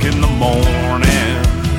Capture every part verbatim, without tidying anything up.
o'clock in the morning.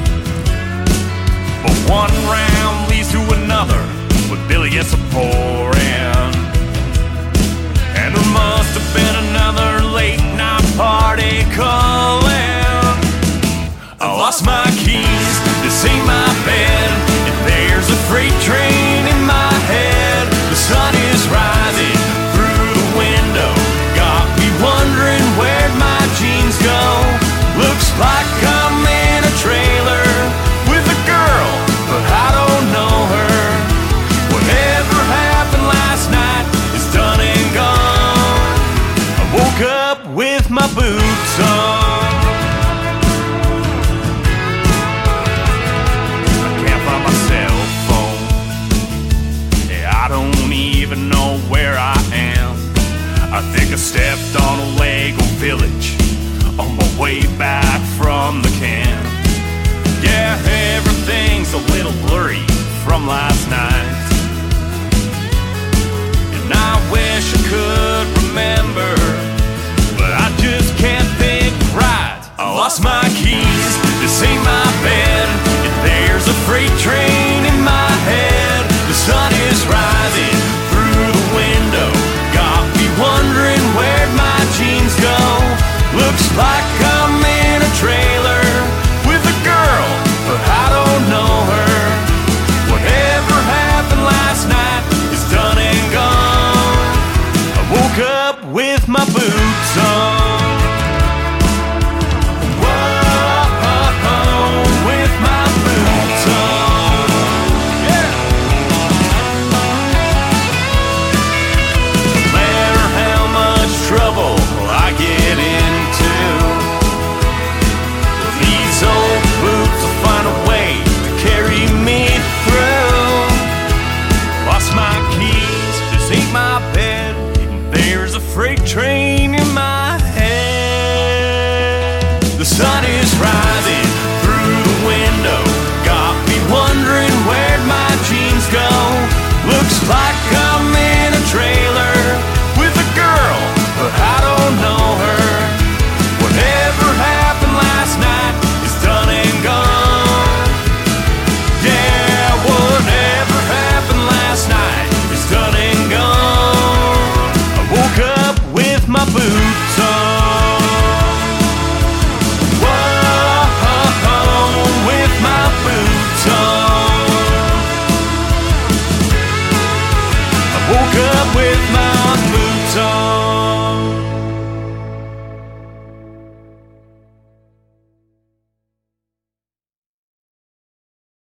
But one round leads to another, with Billy gets a pouring. And there must have been another late night party calling. I lost my keys, this ain't my bed, and there's a freight train in my head. The sun is rising through the window, got me wondering where'd my jeans go. Looks like I'm in a trailer with a girl, but I don't know her. Whatever happened last night is done and gone. I woke up with my boots on. I can't find my cell phone. Yeah, I don't even know where I am. I think I stepped on a Lego village on my way back from the camp. Yeah, everything's a little blurry from last night.